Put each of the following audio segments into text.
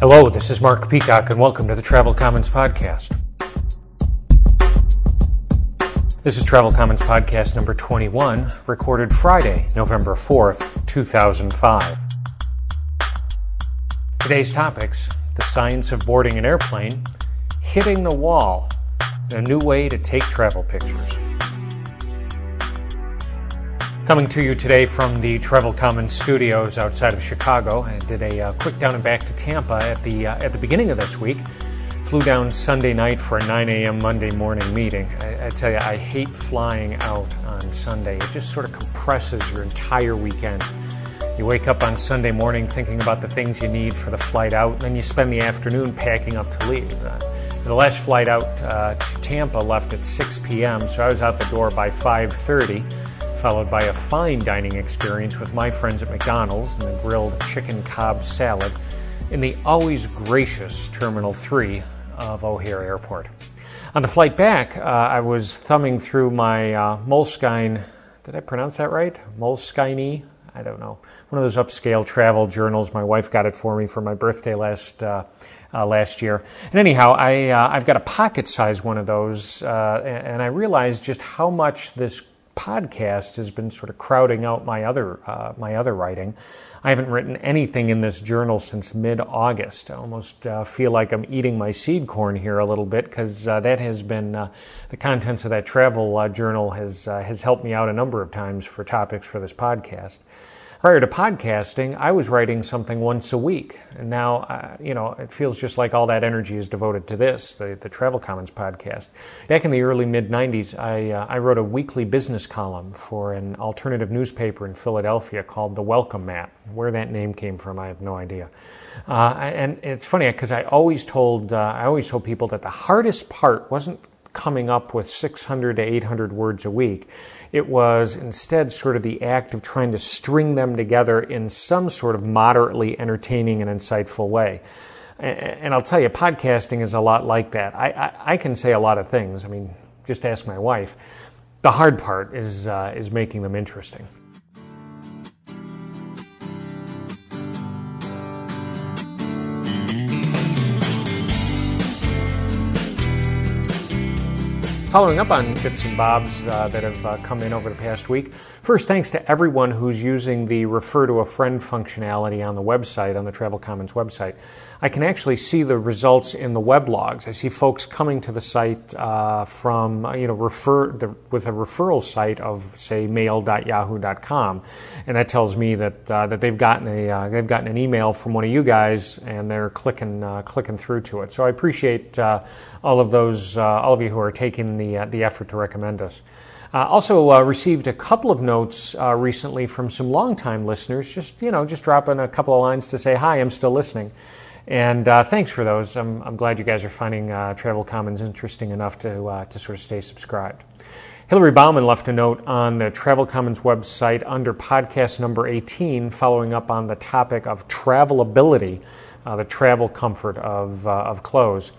Hello, this is Mark Peacock, and welcome to the Travel Commons Podcast. This is Travel Commons Podcast number 21, recorded Friday, November 4th, 2005. Today's topics: the science of boarding an airplane, hitting the wall, and a new way to take travel pictures. Coming to you today from the Travel Commons studios outside of Chicago. I did a quick down and back to Tampa at the beginning of this week. Flew down Sunday night for a 9 a.m. Monday morning meeting. I tell you, I hate flying out on Sunday. It just sort of compresses your entire weekend. You wake up on Sunday morning thinking about the things you need for the flight out, and then you spend the afternoon packing up to leave. The last flight out to Tampa left at 6 p.m., so I was out the door by 5:30. Followed by a fine dining experience with my friends at McDonald's and a grilled chicken Cobb salad in the always gracious Terminal 3 of O'Hare Airport. On the flight back, I was thumbing through my Moleskine, did I pronounce that right? Moleskine? I don't know. One of those upscale travel journals. My wife got it for me for my birthday last year. And anyhow, I've got a pocket-sized one of those, and I realized just how much this podcast has been sort of crowding out my other writing. I haven't written anything in this journal since mid-August. I almost feel like I'm eating my seed corn here a little bit, because that has been the contents of that travel journal has helped me out a number of times for topics for this podcast. Prior to podcasting, I was writing something once a week, and now, it feels just like all that energy is devoted to this, the Travel Commons podcast. Back in the early mid-'90s, I wrote a weekly business column for an alternative newspaper in Philadelphia called The Welcome Mat. Where that name came from, I have no idea. And it's funny because I always told people that the hardest part wasn't coming up with 600 to 800 words a week. It was instead sort of the act of trying to string them together in some sort of moderately entertaining and insightful way. And I'll tell you, podcasting is a lot like that. I can say a lot of things. I mean, just ask my wife. The hard part is making them interesting. Following up on bits and bobs that have come in over the past week. First, thanks to everyone who's using the Refer to a Friend functionality on the website, on the Travel Commons website. I can actually see the results in the web logs. I see folks coming to the site from, with a referral site of, say, mail.yahoo.com, and that tells me that they've gotten an email from one of you guys, and they're clicking through to it. So I appreciate all of you who are taking the effort to recommend us. Also received a couple of notes recently from some longtime listeners, just dropping a couple of lines to say, hi, I'm still listening. And thanks for those. I'm glad you guys are finding Travel Commons interesting enough to sort of stay subscribed. Hillary Bauman left a note on the Travel Commons website under podcast number 18, following up on the topic of travelability, the travel comfort of clothes.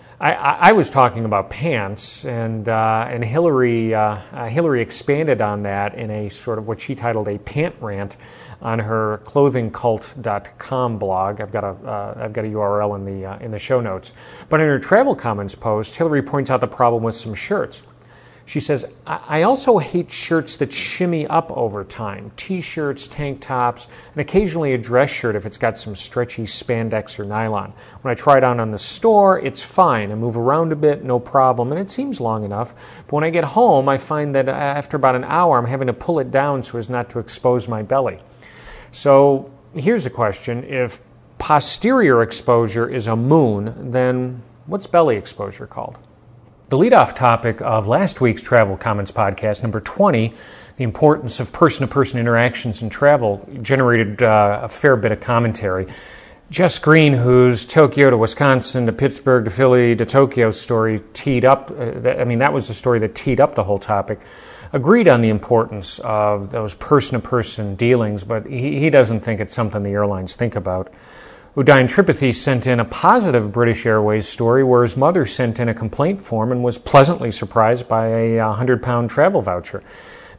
I was talking about pants, and Hillary expanded on that in a sort of what she titled a pant rant on her clothingcult.com blog. I've got a URL in the show notes. But in her Travel Commons post, Hillary points out the problem with some shirts. She says, I also hate shirts that shimmy up over time. T-shirts, tank tops, and occasionally a dress shirt if it's got some stretchy spandex or nylon. When I try it on the store, it's fine. I move around a bit, no problem, and it seems long enough. But when I get home, I find that after about an hour, I'm having to pull it down so as not to expose my belly. So here's a question. If posterior exposure is a moon, then what's belly exposure called? The leadoff topic of last week's Travel Commons podcast, number 20, the importance of person-to-person interactions in travel, generated a fair bit of commentary. Jess Green, whose Tokyo to Wisconsin to Pittsburgh to Philly to Tokyo story teed up, that was the story that teed up the whole topic, agreed on the importance of those person-to-person dealings, but he doesn't think it's something the airlines think about. Udayan Tripathi sent in a positive British Airways story where his mother sent in a complaint form and was pleasantly surprised by a 100-pound travel voucher.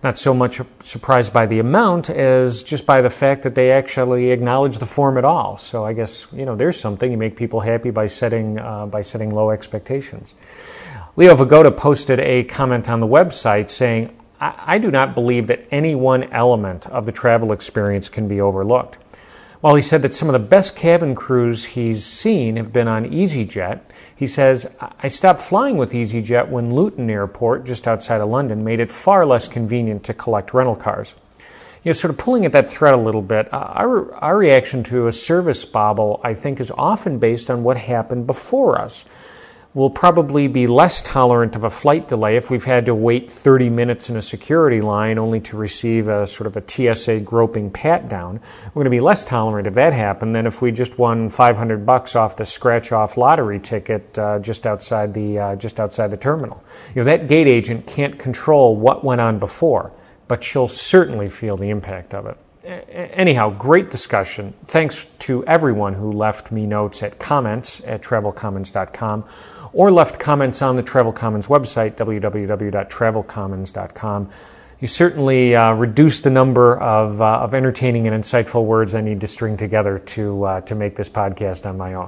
Not so much surprised by the amount as just by the fact that they actually acknowledge the form at all. So I guess, there's something. You make people happy by setting low expectations. Leo Vagoda posted a comment on the website saying, I do not believe that any one element of the travel experience can be overlooked. While he said that some of the best cabin crews he's seen have been on EasyJet, he says, I stopped flying with EasyJet when Luton Airport, just outside of London, made it far less convenient to collect rental cars. Sort of pulling at that thread a little bit, our reaction to a service bobble, I think, is often based on what happened before us. We'll probably be less tolerant of a flight delay if we've had to wait 30 minutes in a security line only to receive a sort of a TSA groping pat-down. We're going to be less tolerant if that happened than if we just won $500 off the scratch-off lottery ticket just outside the terminal. That gate agent can't control what went on before, but she'll certainly feel the impact of it. Anyhow, great discussion. Thanks to everyone who left me notes at comments@travelcommons.com or left comments on the Travel Commons website, www.travelcommons.com. You certainly reduced the number of entertaining and insightful words I need to string together to make this podcast on my own.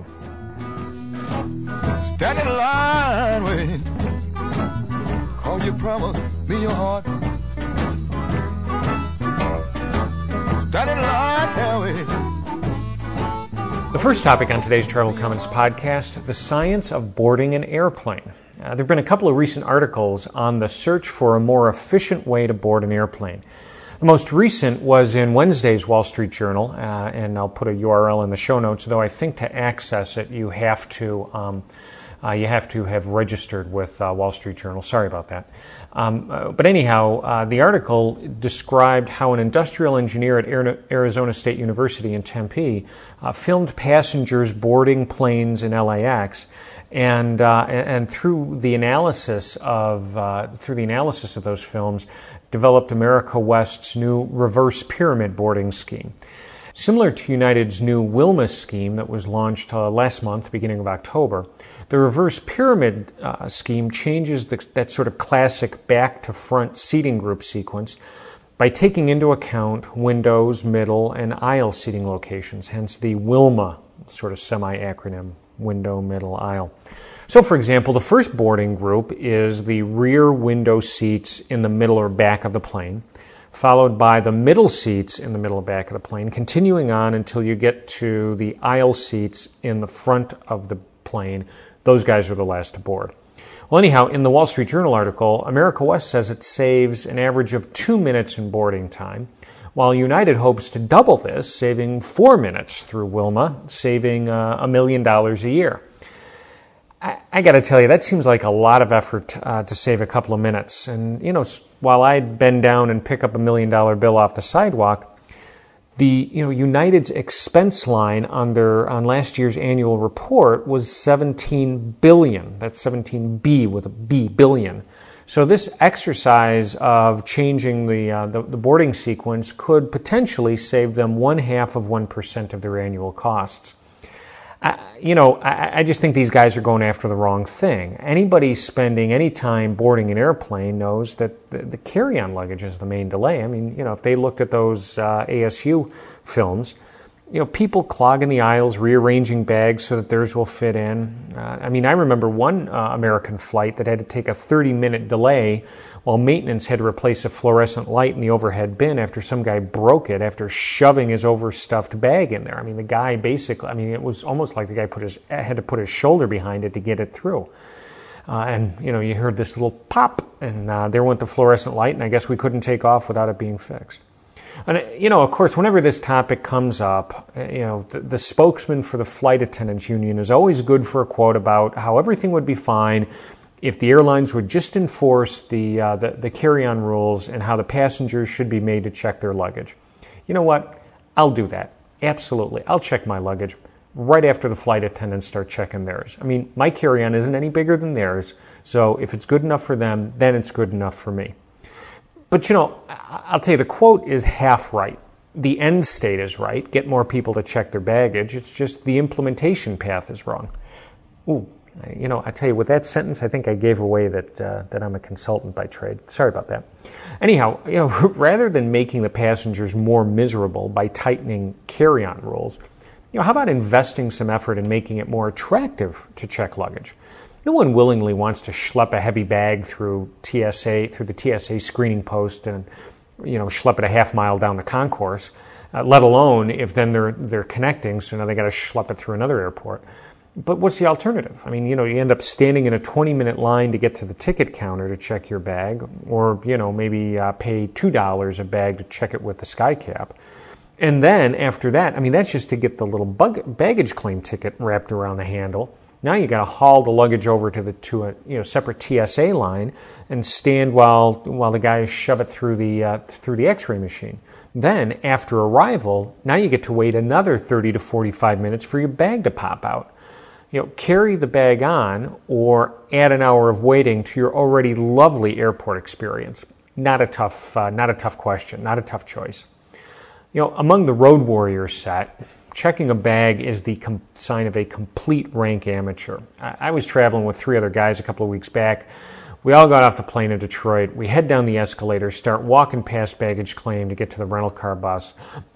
Stand in line, wait. Call you promise me your heart. Stand in line, now wait. The first topic on today's Travel Commons podcast, the science of boarding an airplane. There have been a couple of recent articles on the search for a more efficient way to board an airplane. The most recent was in Wednesday's Wall Street Journal, and I'll put a URL in the show notes, though I think to access it you have to have registered with Wall Street Journal. Sorry about that. But anyhow, the article described how an industrial engineer at Arizona State University in Tempe filmed passengers boarding planes in LAX, and through the analysis of those films, developed America West's new reverse pyramid boarding scheme. Similar to United's new Wilma scheme that was launched last month, beginning of October, the reverse pyramid scheme changes that sort of classic back-to-front seating group sequence by taking into account windows, middle, and aisle seating locations, hence the Wilma sort of semi-acronym, window, middle, aisle. So, for example, the first boarding group is the rear window seats in the middle or back of the plane, followed by the middle seats in the middle or back of the plane, continuing on until you get to the aisle seats in the front of the plane. Those guys are the last to board. Well, anyhow, in the Wall Street Journal article, America West says it saves an average of 2 minutes in boarding time, while United hopes to double this, saving 4 minutes through Wilma, saving $1 million a year. I got to tell you, that seems like a lot of effort to save a couple of minutes. And, while I'd bend down and pick up $1 million bill off the sidewalk, the United's expense line on last year's annual report was $17 billion. That's 17B with a B, billion. So this exercise of changing the boarding sequence could potentially save them 0.5% of their annual costs. I just think these guys are going after the wrong thing. Anybody spending any time boarding an airplane knows that the carry-on luggage is the main delay. I mean, if they looked at those ASU films, people clogging the aisles, rearranging bags so that theirs will fit in. I remember one American flight that had to take a 30-minute delay while maintenance had to replace a fluorescent light in the overhead bin after some guy broke it after shoving his overstuffed bag in there. The guy basically, it was almost like the guy had to put his shoulder behind it to get it through. You heard this little pop, and there went the fluorescent light, and I guess we couldn't take off without it being fixed. And, of course, whenever this topic comes up, the spokesman for the Flight Attendants Union is always good for a quote about how everything would be fine if the airlines would just enforce the carry-on rules and how the passengers should be made to check their luggage. You know what? I'll do that. Absolutely. I'll check my luggage right after the flight attendants start checking theirs. My carry-on isn't any bigger than theirs, so if it's good enough for them, then it's good enough for me. But, I'll tell you, the quote is half right. The end state is right. Get more people to check their baggage. It's just the implementation path is wrong. Ooh, I tell you, with that sentence, I think I gave away that I'm a consultant by trade. Sorry about that. Anyhow, rather than making the passengers more miserable by tightening carry-on rules, how about investing some effort in making it more attractive to check luggage? No one willingly wants to schlep a heavy bag through the TSA screening post and schlep it a half mile down the concourse, let alone if then they're connecting, so now they got to schlep it through another airport. But what's the alternative? I mean, you end up standing in a 20-minute line to get to the ticket counter to check your bag, or, maybe pay $2 a bag to check it with the SkyCap. And then after that, that's just to get the little baggage claim ticket wrapped around the handle. Now you got to haul the luggage over to a separate TSA line and stand while the guys shove it through the X-ray machine. Then after arrival, now you get to wait another 30 to 45 minutes for your bag to pop out. Carry the bag on or add an hour of waiting to your already lovely airport experience. Not a tough question, not a tough choice. Among the road warriors set, checking a bag is the sign of a complete rank amateur. I was traveling with 3 other guys a couple of weeks back. We all got off the plane in Detroit. We head down the escalator, start walking past baggage claim to get to the rental car bus.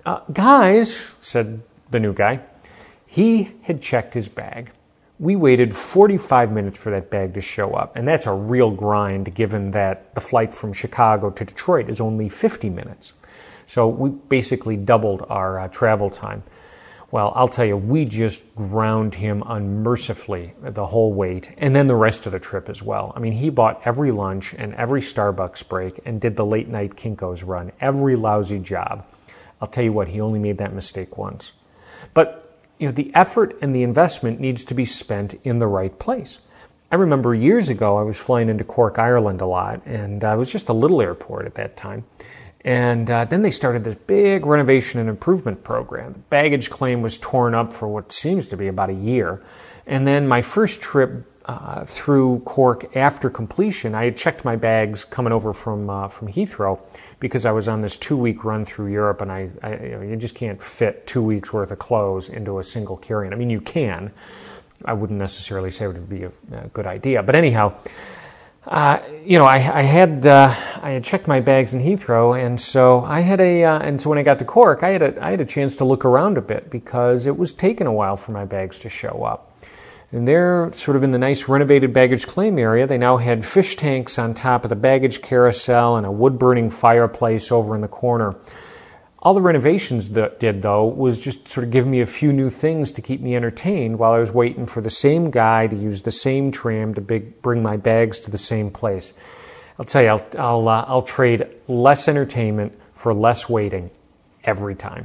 Guys, said the new guy, he had checked his bag. We waited 45 minutes for that bag to show up, and that's a real grind given that the flight from Chicago to Detroit is only 50 minutes. So we basically doubled our travel time. Well, I'll tell you, we just ground him unmercifully the whole wait, and then the rest of the trip as well. He bought every lunch and every Starbucks break and did the late-night Kinko's run, every lousy job. I'll tell you what, he only made that mistake once. But the effort and the investment needs to be spent in the right place. I remember years ago I was flying into Cork, Ireland a lot, and it was just a little airport at that time. And then they started this big renovation and improvement program. The baggage claim was torn up for what seems to be about a year. And then my first trip through Cork after completion, I had checked my bags coming over from Heathrow because I was on this 2-week run through Europe, and you just can't fit 2 weeks worth of clothes into a single carry-on. You can. I wouldn't necessarily say it would be a good idea. But anyhow, I had checked my bags in Heathrow, and so and so when I got to Cork, I had a chance to look around a bit because it was taking a while for my bags to show up. And there, sort of in the nice renovated baggage claim area, they now had fish tanks on top of the baggage carousel and a wood-burning fireplace over in the corner. All the renovations did, though, was just sort of give me a few new things to keep me entertained while I was waiting for the same guy to use the same tram to bring my bags to the same place. I'll tell you, I'll trade less entertainment for less waiting every time.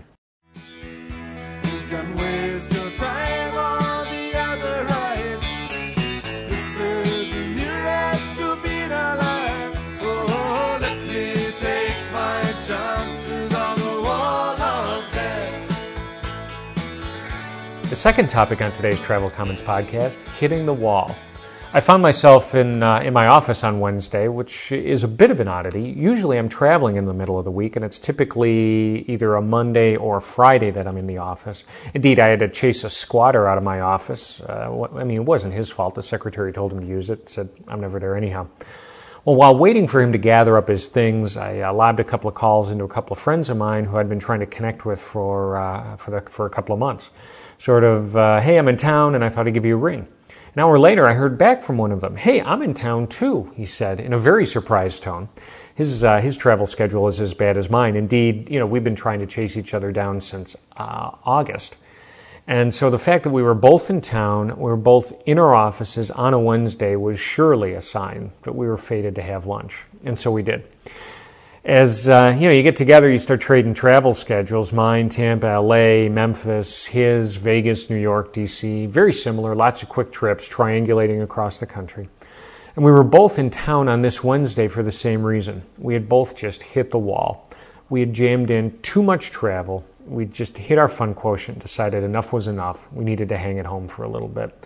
The second topic on today's Travel Commons podcast, hitting the wall. I found myself in my office on Wednesday, which is a bit of an oddity. Usually I'm traveling in the middle of the week, and it's typically either a Monday or a Friday that I'm in the office. Indeed, I had to chase a squatter out of my office. It wasn't his fault. The secretary told him to use it, said I'm never there anyhow. Well, while waiting for him to gather up his things, I lobbed a couple of calls into a couple of friends of mine who I'd been trying to connect with for a couple of months. Sort of, hey, I'm in town, and I thought I'd give you a ring. An hour later, I heard back from one of them. Hey, I'm in town too, he said, in a very surprised tone. His travel schedule is as bad as mine. Indeed, we've been trying to chase each other down since August. And so the fact that we were both in town, we were both in our offices on a Wednesday was surely a sign that we were fated to have lunch. And so we did. As you get together, you start trading travel schedules. Mine, Tampa, LA, Memphis, his, Vegas, New York, DC. Very similar, lots of quick trips, triangulating across the country. And we were both in town on this Wednesday for the same reason. We had both just hit the wall. We had jammed in too much travel. We just hit our fun quotient, decided enough was enough. We needed to hang it home for a little bit.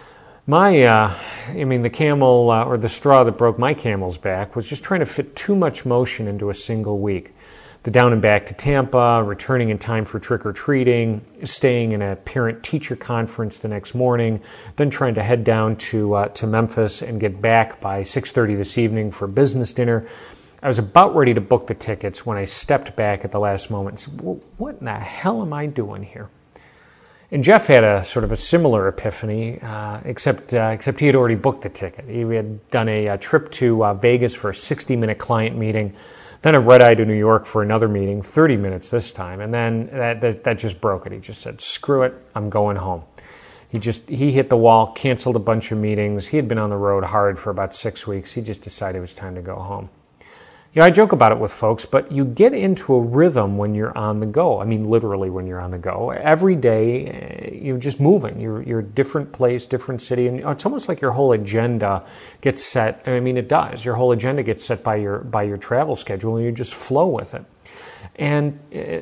The camel, or the straw that broke my camel's back was just trying to fit too much motion into a single week. the down and back to Tampa, returning in time for trick-or-treating, staying in a parent-teacher conference the next morning, then trying to head down to Memphis and get back by 6:30 this evening for business dinner. I was about ready to book the tickets when I stepped back at the last moment and said, well, what in the hell am I doing here? And Jeff had a sort of a similar epiphany, except he had already booked the ticket. He had done a trip to Vegas for a 60-minute client meeting, then a red-eye to New York for another meeting, 30 minutes this time, and then that just broke it. He just said, screw it, I'm going home. He hit the wall, canceled a bunch of meetings. He had been on the road hard for about 6 weeks. He just decided it was time to go home. You know, I joke about it with folks, but you get into a rhythm when you're on the go. I mean, literally when you're on the go. Every day, you're just moving. You're a different place, different city, and it's almost like your whole agenda gets set. I mean, it does. Your whole agenda gets set by your travel schedule, and you just flow with it. And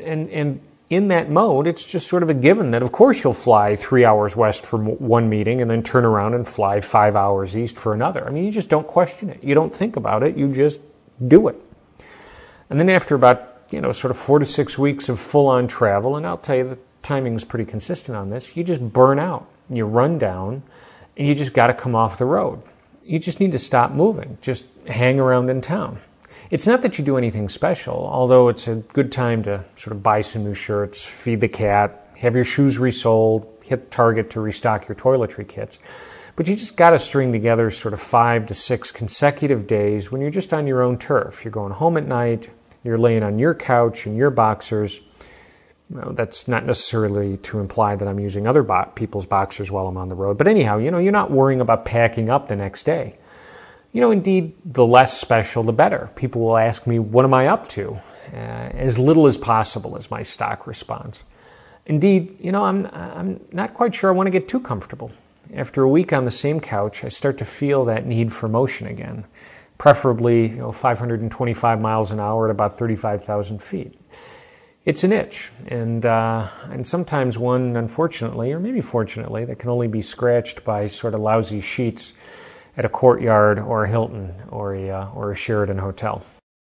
in that mode, it's just sort of a given that, of course, you'll fly 3 hours west for one meeting and then turn around and fly 5 hours east for another. I mean, you just don't question it. You don't think about it. You just do it. And then after about, sort of 4 to 6 weeks of full-on travel, and I'll tell you the timing's pretty consistent on this, you just burn out, and you run down, and you just got to come off the road. You just need to stop moving. Just hang around in town. It's not that you do anything special, although it's a good time to sort of buy some new shirts, feed the cat, have your shoes resoled, hit Target to restock your toiletry kits. But you just got to string together sort of 5 to 6 consecutive days when you're just on your own turf. You're going home at night, you're laying on your couch in your boxers. That's not necessarily to imply that I'm using other people's boxers while I'm on the road. But anyhow, you're not worrying about packing up the next day. Indeed, the less special, the better. People will ask me, what am I up to? As little as possible is my stock response. Indeed, I'm not quite sure I want to get too comfortable. After a week on the same couch, I start to feel that need for motion again, preferably 525 miles an hour at about 35,000 feet. It's an itch, and sometimes one, unfortunately, or maybe fortunately, that can only be scratched by sort of lousy sheets at a Courtyard or a Hilton or a Sheraton hotel.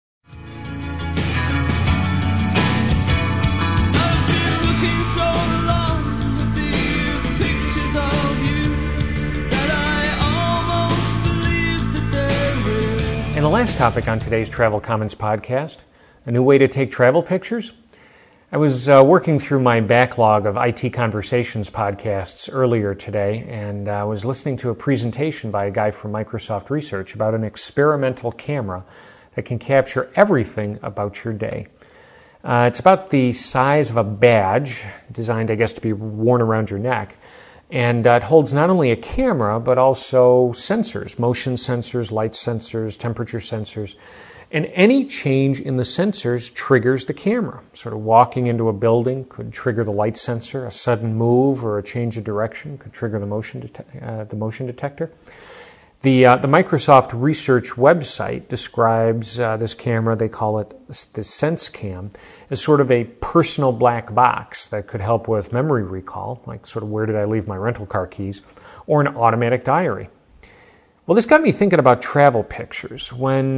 And the last topic on today's Travel Commons podcast, a new way to take travel pictures. I was working through my backlog of IT Conversations podcasts earlier today, and I was listening to a presentation by a guy from Microsoft Research about an experimental camera that can capture everything about your day. It's about the size of a badge, designed, I guess, to be worn around your neck. And it holds not only a camera, but also sensors, motion sensors, light sensors, temperature sensors. And any change in the sensors triggers the camera. Sort of walking into a building could trigger the light sensor. A sudden move or a change of direction could trigger the motion detector. The Microsoft Research website describes this camera, they call it the SenseCam, as sort of a personal black box that could help with memory recall, like sort of where did I leave my rental car keys, or an automatic diary. Well, this got me thinking about travel pictures. When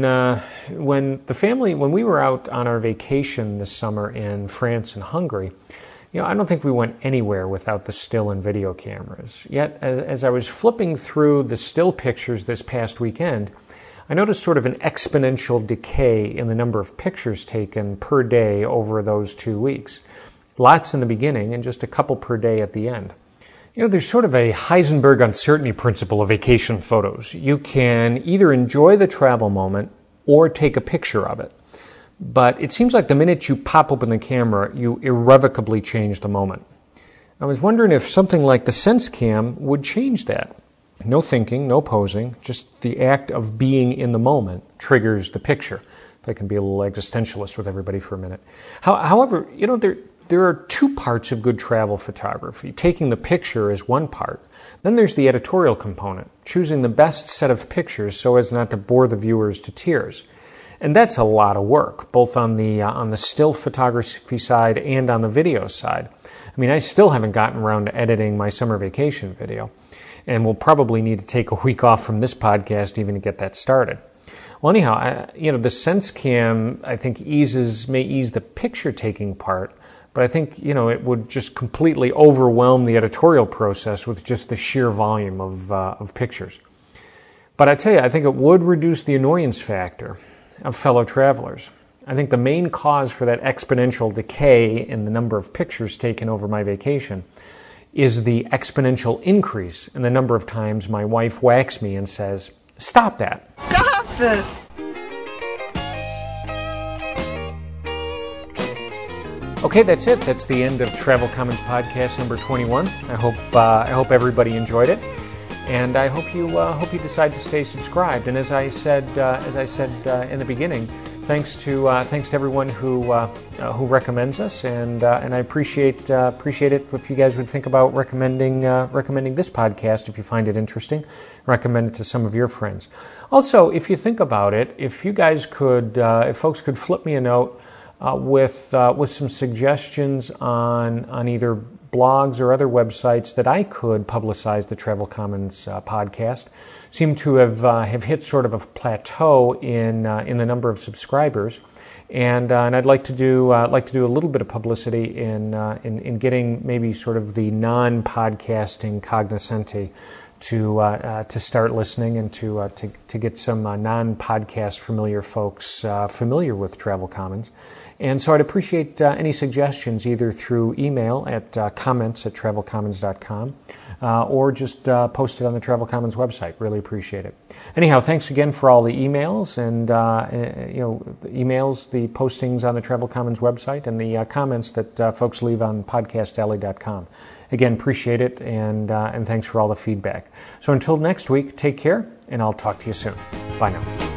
we were out on our vacation this summer in France and Hungary, I don't think we went anywhere without the still and video cameras. Yet, as I was flipping through the still pictures this past weekend, I noticed sort of an exponential decay in the number of pictures taken per day over those 2 weeks. Lots in the beginning and just a couple per day at the end. There's sort of a Heisenberg uncertainty principle of vacation photos. You can either enjoy the travel moment or take a picture of it. But it seems like the minute you pop open the camera, you irrevocably change the moment. I was wondering if something like the SenseCam would change that. No thinking, no posing, just the act of being in the moment triggers the picture. If I can be a little existentialist with everybody for a minute. However, there are two parts of good travel photography. Taking the picture is one part. Then there's the editorial component, choosing the best set of pictures so as not to bore the viewers to tears. And that's a lot of work, both on the still photography side and on the video side. I mean, I still haven't gotten around to editing my summer vacation video, and we'll probably need to take a week off from this podcast even to get that started. Well, anyhow, the SenseCam, I think, may ease the picture-taking part, but I think, it would just completely overwhelm the editorial process with just the sheer volume of pictures. But I tell you, I think it would reduce the annoyance factor of fellow travelers. I think the main cause for that exponential decay in the number of pictures taken over my vacation is the exponential increase in the number of times my wife whacks me and says, "Stop that." Stop it! Okay, that's it. That's the end of Travel Commons podcast number 21. I hope everybody enjoyed it, and I hope you decide to stay subscribed. And as I said in the beginning, thanks to everyone who recommends us, and I appreciate it if you guys would think about recommending this podcast if you find it interesting. Recommend it to some of your friends. Also, if you think about it, if you guys could, if folks could flip me a note with some suggestions on either blogs or other websites that I could publicize the Travel Commons podcast. Seem to have hit sort of a plateau in the number of subscribers, and I'd like to do a little bit of publicity in getting maybe sort of the non-podcasting cognoscenti to start listening and to get some non-podcast familiar folks familiar with Travel Commons. And so I'd appreciate any suggestions either through email at comments@travelcommons.com or just post it on the Travel Commons website. Really appreciate it. Anyhow, thanks again for all the emails and the emails, the postings on the Travel Commons website, and the comments that folks leave on podcastalley.com. Again, appreciate it, and thanks for all the feedback. So until next week, take care, and I'll talk to you soon. Bye now.